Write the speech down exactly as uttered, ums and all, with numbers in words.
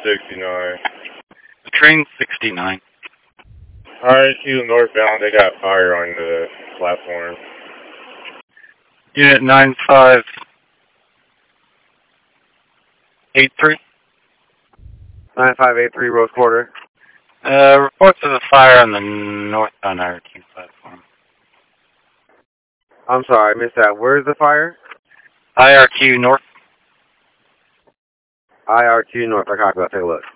sixty-nine. Train sixty-nine. I R Q northbound, they got fire on the platform. Unit nine five eight three. nine five eight three, Rose Quarter. Uh, reports of a fire on the northbound I R Q platform. I'm sorry, I missed that. Where's the fire? I R Q north. I R Q North. I copy. I'll take a look.